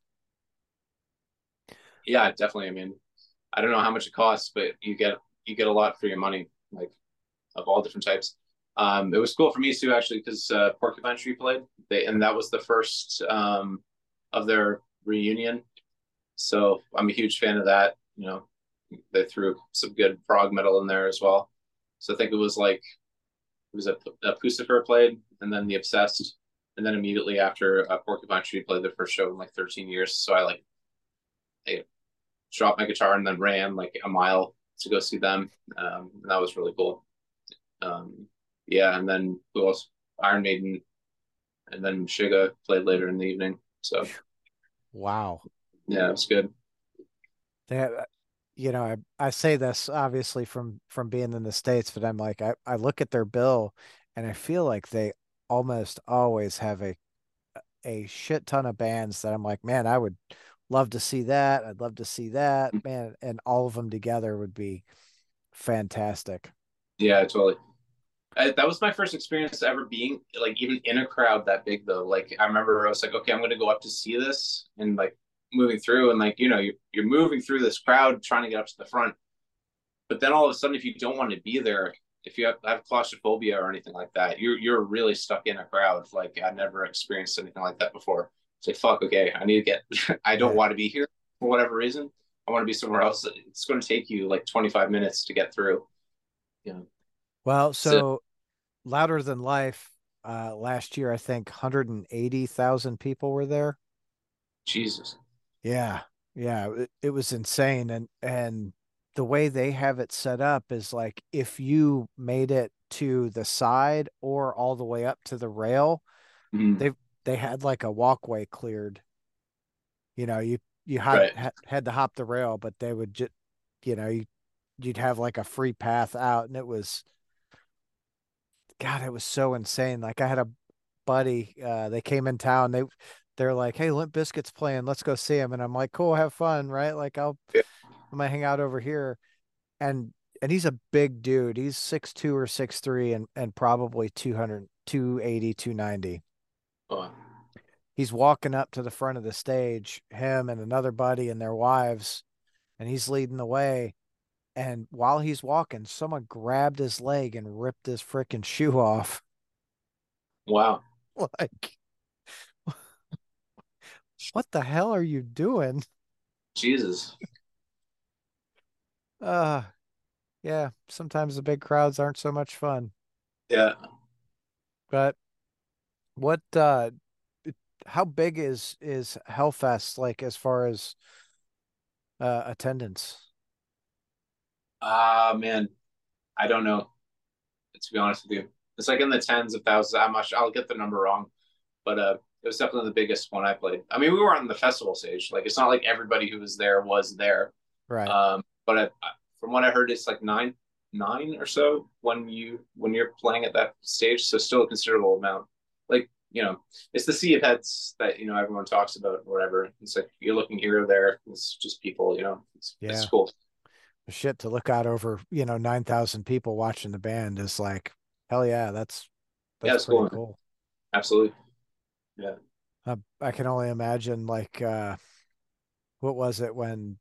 Yeah, definitely. I mean, I don't know how much it costs, but you get a lot for your money, like of all different types. It was cool for me too, actually, because Porcupine Tree played, and that was the first of their reunion. So I'm a huge fan of that. They threw some good prog metal in there as well. So I think it was a Pucifer played, and then the Obsessed, and then immediately after Porcupine Tree played their first show in like 13 years. So I dropped my guitar and then ran like a mile to go see them. And that was really cool. Um, yeah, and then who else? Iron Maiden, and then Shiga played later in the evening. So Wow. yeah, it was good. They have, I say this obviously from being in the States, but I'm like I look at their bill and I feel like they almost always have a shit ton of bands that I'm like, man, I would love to see that. I'd love to see that, man, and all of them together would be fantastic. Yeah, totally. That was my first experience ever being like even in a crowd that big though. Like I remember I was like, okay, I'm going to go up to see this, and like moving through, and like you're moving through this crowd trying to get up to the front, but then all of a sudden, if you don't want to be there, if you have claustrophobia or anything like that, you're really stuck in a crowd. Like I never experienced anything like that before. It's like fuck, okay, I need to get. I don't Yeah. want to be here for whatever reason. I want to be somewhere else. It's going to take you like 25 minutes to get through. You know, Well, so so Louder Than Life, last year, I think 180,000 people were there. Jesus. Yeah. Yeah. It was insane. And the way they have it set up is like if you made it to the side or all the way up to the rail, Mhm. they they had like a walkway cleared. You Right. had to hop the rail, but they would just, you'd have like a free path out, and it was God, it was so insane. Like I had a buddy, they came in town. They're like, "Hey, Limp Bizkit's playing. Let's go see him." And I'm like, "Cool, have fun, right?" Like Yeah. I'm gonna hang out over here. And he's a big dude. He's 6'2" or 6'3" and probably 200, 280, 290. Oh, He's walking up to the front of the stage, him and another buddy and their wives, and he's leading the way. And while he's walking, someone grabbed his leg and ripped his freaking shoe off. wow. Like, what the hell are you doing? Jesus. Uh, yeah, sometimes the big crowds aren't so much fun. Yeah. But what how big is Hellfest like as far as attendance? Man, I don't know. To be honest with you, it's like in the tens of thousands. I'll get the number wrong, but it was definitely the biggest one I played. I mean, we were on the festival stage. Like, it's not like everybody who was there was there. Right. But from what I heard, it's like nine or so when you're playing at that stage. So still a considerable amount. Like, it's the sea of heads that everyone talks about or whatever. It's like you're looking here or there. It's just people. It's Yeah. cool. Shit, to look out over, 9,000 people watching the band is like, hell yeah, Yeah, that's it's pretty cool. cool. Absolutely. Yeah. I can only imagine like what was it when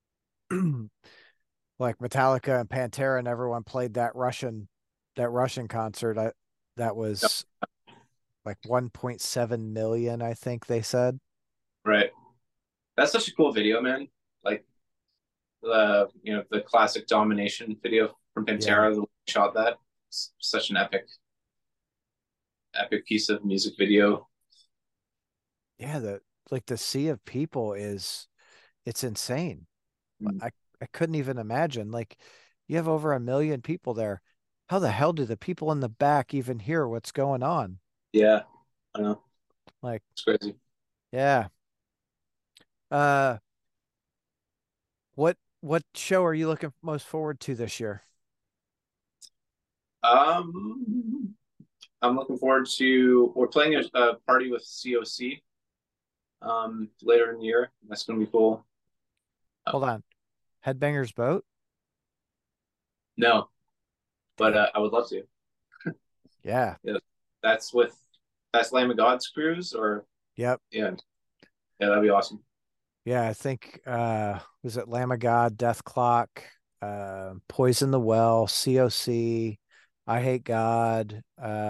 like Metallica and Pantera and everyone played that Russian concert. That Yep. was like 1.7 million, I think they said. Right. That's such a cool video, man. Like the classic Domination video from Yeah. Pantera, the way they shot that. It's such an epic piece of music video. Yeah, the sea of people is it's insane. Mm. I I couldn't even imagine. Like you have over 1 million people there. How the hell do the people in the back even hear what's going on? Yeah, I know. Like, It's crazy. yeah. Uh, what show are you looking most forward to this year? Um, I'm looking forward to we're playing a party with COC later in the year. That's gonna be cool. Uh, Hold on. Headbangers Boat? no, but Damn. I would love to. Yeah. Yeah, that's with that's Lamb of God's cruise, or Yep. yeah, yeah, that'd be awesome. Yeah, I think was it Lamb of God, Death Clock, Poison the Well, COC, I Hate God,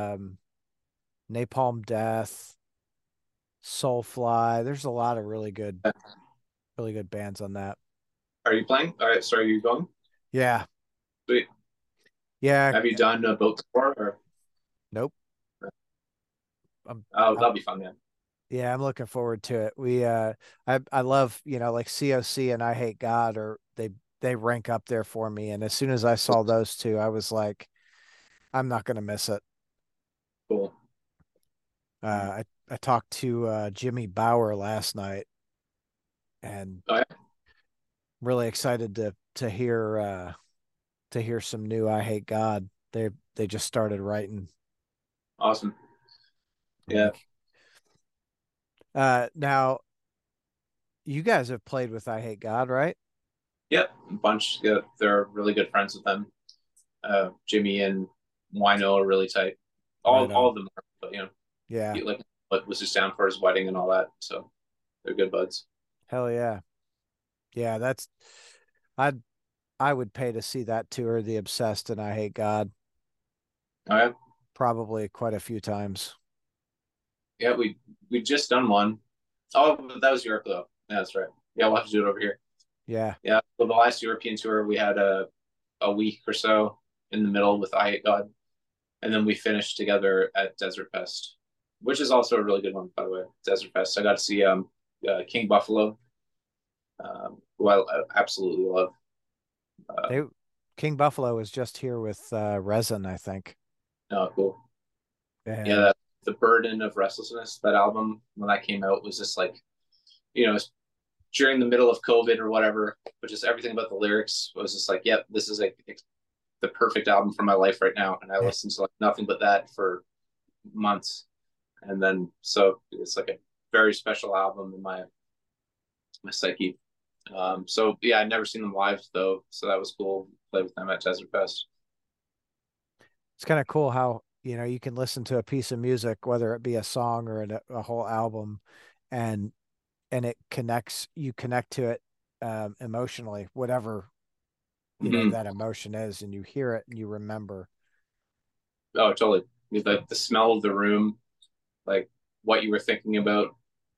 Napalm Death, Soulfly. There's a lot of really good bands on that. Are you playing? All right, so are you going? Yeah. Sweet. Yeah. Have you done a boat before? Or Nope. I'm, oh, I'm that'll be fun, man. yeah, I'm looking forward to it. I love, like COC and I Hate God or they rank up there for me. And as soon as I saw those two, I was like, I'm not gonna miss it. Cool. I talked to Jimmy Bauer last night and Oh yeah, really excited to hear some new I Hate God. They just started writing. awesome. Yeah, Like now you guys have played with I Hate God, right? yep, a bunch. Yeah, they're really good friends with them. Jimmy and Wino are really tight. All Right all on. of them are, but Yeah. he like what was just down for his wedding and all that. So they're good buds. Hell yeah. Yeah, that's I'd I would pay to see that tour, The Obsessed and I Hate God, Oh yeah, probably quite a few times. yeah. We just done one. Oh, but that was Europe though. Yeah, that's right. Yeah, we'll have to do it over here. Yeah. Yeah, well, the last European tour we had a week or so in the middle with I Hate God, and then we finished together at Desert Fest, which is also a really good one, by the way. Desert Fest. I got to see King Buffalo, who I absolutely love. They Um, King Buffalo was just here with Resin, I think. no, cool. Yeah, And the burden of restlessness. That album when that came out was just like it's during the middle of COVID or whatever, but just everything about the lyrics was just like, yep, this is like the perfect album for my life right now. And I listened to like nothing but that for months, and then so it's like a very special album in my psyche. So yeah, I'd never seen them live though, so that was cool. Play with them at Desert Fest. it's kind of cool how, you can listen to a piece of music, whether it be a song or a whole album, and you connect to it emotionally, whatever, Mm-hmm. that emotion is, and you hear it and you remember. Oh, totally. Like the smell of the room, like what you were thinking about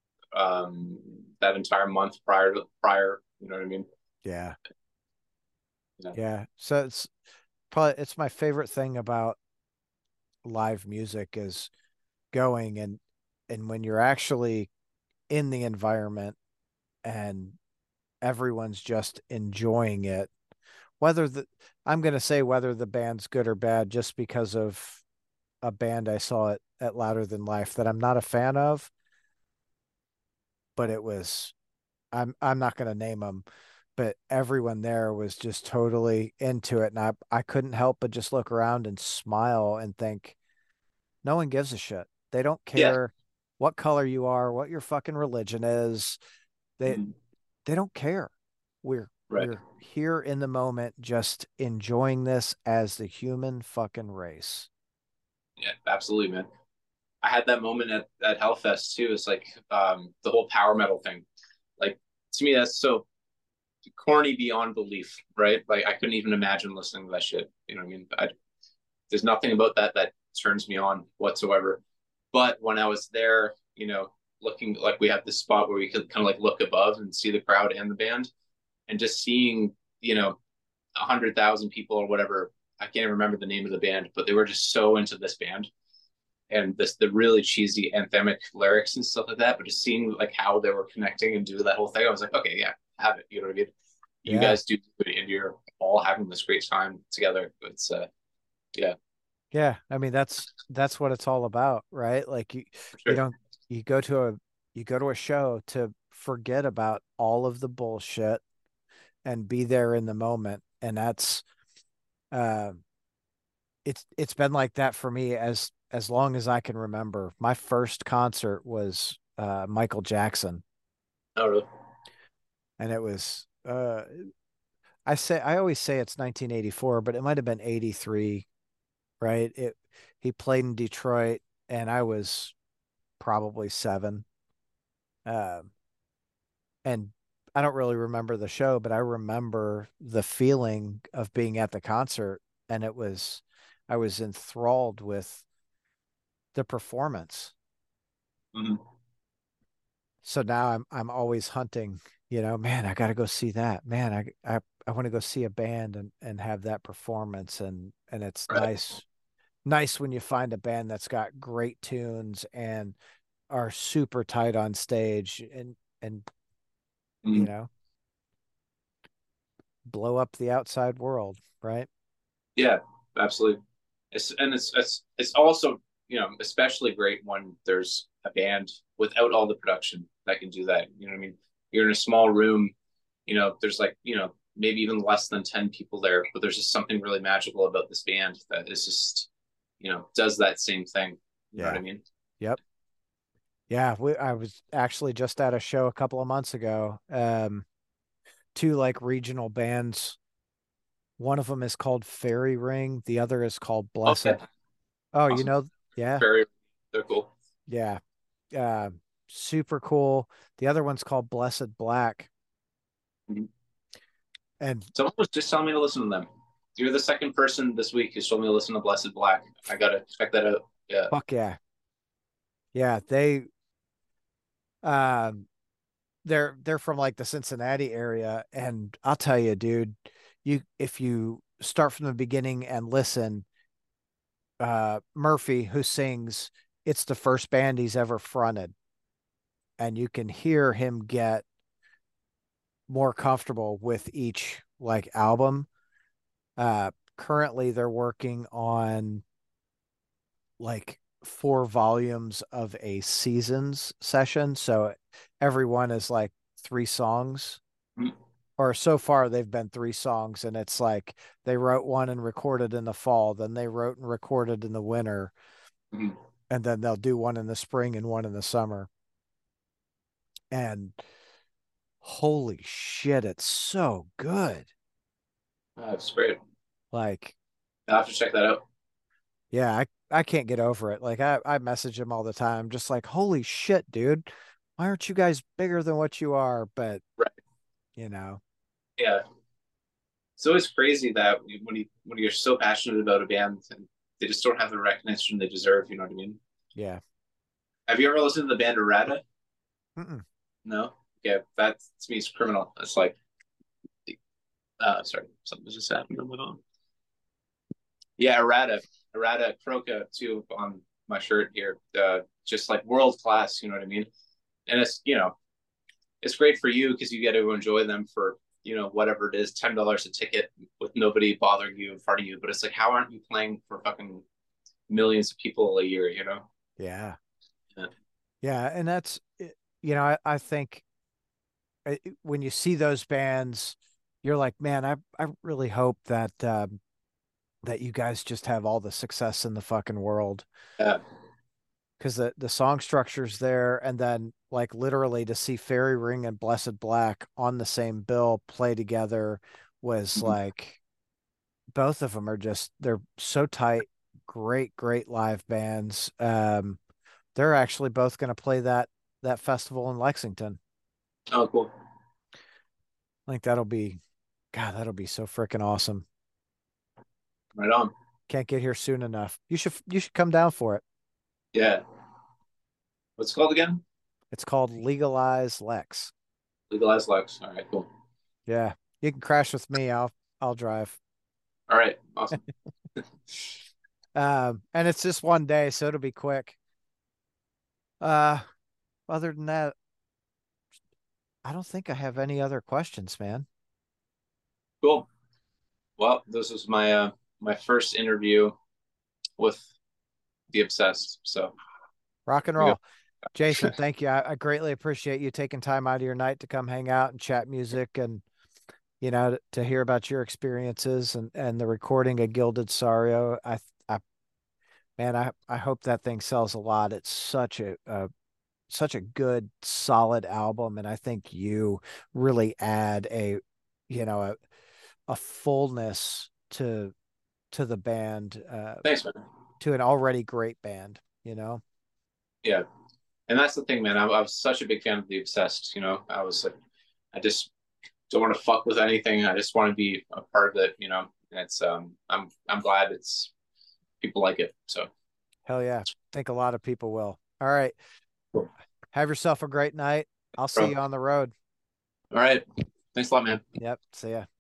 that entire month prior. You know what I mean? Yeah. Yeah. Yeah. So it's my favorite thing about live music is going and when you're actually in the environment and everyone's just enjoying it, whether the I'm going to say whether the band's good or bad just because of a band I saw at Louder Than Life that I'm not a fan of, but it was I'm not going to name them, but everyone there was just totally into it, and I couldn't help but just look around and smile and think no one gives a shit. They don't Yeah. care what color you are, what your fucking religion is. They Mhm. they don't care. We're Right. we're here in the moment just enjoying this as the human fucking race. Yeah, absolutely, man. I had that moment at Hellfest too. It's like the whole power metal thing. Like to me, that's so corny beyond belief, right? Like I couldn't even imagine listening to that shit. You know what I mean? There's nothing about that that turns me on whatsoever. But when I was there, looking like we had this spot where we could kind of like look above and see the crowd and the band, and just seeing, 100,000 people or whatever. I can't remember the name of the band, but they were just so into this band and the really cheesy anthemic lyrics and stuff like that. But just seeing like how they were connecting and do that whole thing, I was like, okay, yeah, have it. You know what I mean? You Yeah. guys do it, and you're all having this great time together. It's yeah, Yeah. I mean, that's what it's all about, right? Like for you sure. don't you go to a you go to a show to forget about all of the bullshit and be there in the moment. And that's uh it's been like that for me as long as I can remember. My first concert was Michael Jackson, Oh, really? and it was I always say it's 1984, but it might have been 83, right? It He played in Detroit and I was probably 7. Um and I don't really remember the show, but I remember the feeling of being at the concert, and I was enthralled with the performance. Mm-hmm. So now I'm always hunting, man, I got to go see that. Man, I want to go see a band and have that performance, and it's Right. nice when you find a band that's got great tunes and are super tight on stage and you Mm-hmm. know, blow up the outside world, right? Yeah, absolutely. It's also, especially great when there's a band without all the production that can do that. You know what I mean? You're in a small room, there's like, maybe even less than 10 people there, but there's just something really magical about this band that is just, does that same thing. You know what Yeah. I mean? Yep. Yeah, I was actually just at a show a couple of months ago. Two like regional bands. One of them is called Fairy Ring. The other is called Oh Blessed. yeah, Oh, awesome. yeah, Very, they're cool. yeah, uh, super cool. The other one's called Blessed Black. Mm-hmm. And Someone was just telling me to listen to them. You're the second person this week who's told me to listen to Blessed Black. I gotta check that out. Yeah. fuck yeah, yeah, um, they're from like the Cincinnati area, and I'll tell you, dude, you if you start from the beginning and listen, Murphy, who sings, it's the first band he's ever fronted, and you can hear him get more comfortable with each like album. Currently they're working on like 4 volumes of a seasons session. So every one is like 3 songs. Or so far they've been 3 songs, and it's like they wrote one and recorded in the fall, then they wrote and recorded in the winter, Mm-hmm. and then they'll do one in the spring and one in the summer. And holy shit, it's so good. That's great. Like, I'll have to check that out. yeah, I can't get over it. Like I message him all the time, just like, holy shit, dude. Why aren't you guys bigger than what you are? But Right. you know, Yeah. It's always crazy that when you're so passionate about a band and they just don't have the recognition they deserve. You know what I mean? yeah. Have you ever listened to the band Errata? Mm-mm. No. Yeah, that to me is criminal. It's like, sorry, something just happened on my phone. Yeah, Errata, Croca too on my shirt here. Just like world class. You know what I mean? And it's great for you because you get to enjoy them for whatever it is, $10 a ticket with nobody bothering you in front of you. But it's like, how aren't you playing for fucking millions of people a year? Yeah. Yeah. Yeah. And that's, I think when you see those bands, you're like, man, I really hope that you guys just have all the success in the fucking world. Yeah. because the song structure's there, and then like literally to see Fairy Ring and Blessed Black on the same bill play together was Mhm. like both of them are just they're so tight, great live bands. They're actually both going to play that festival in Lexington. Oh, cool. I think that'll be God, that'll be so freaking awesome. Right on. Can't get here soon enough. You should come down for it. Yeah. What's it called again? It's called Legalize Lex. Legalized Lux. All right, cool. Yeah. You can crash with me. I'll drive. All right, awesome. And it's just one day, so it'll be quick. Uh, Other than that, I don't think I have any other questions, man. Cool. Well, this was my first interview with the Obsessed. So Rock and we go. roll. Jason, thank you. I greatly appreciate you taking time out of your night to come hang out and chat music and to hear about your experiences and the recording of Gilded Sorrow. I man, I hope that thing sells a lot. It's such a good, solid album, and I think you really add you know, a fullness to the band, Thanks, man. to an already great band, you know? Yeah, and that's the thing, man. I was such a big fan of the Obsessed. I was like, I just don't want to fuck with anything. I just want to be a part of it. And it's I'm glad it's people like it. So Hell yeah. I think a lot of people will. All right. cool, Have yourself a great night. I'll see bro. you on the road. All right, thanks a lot, man. Yep. See ya.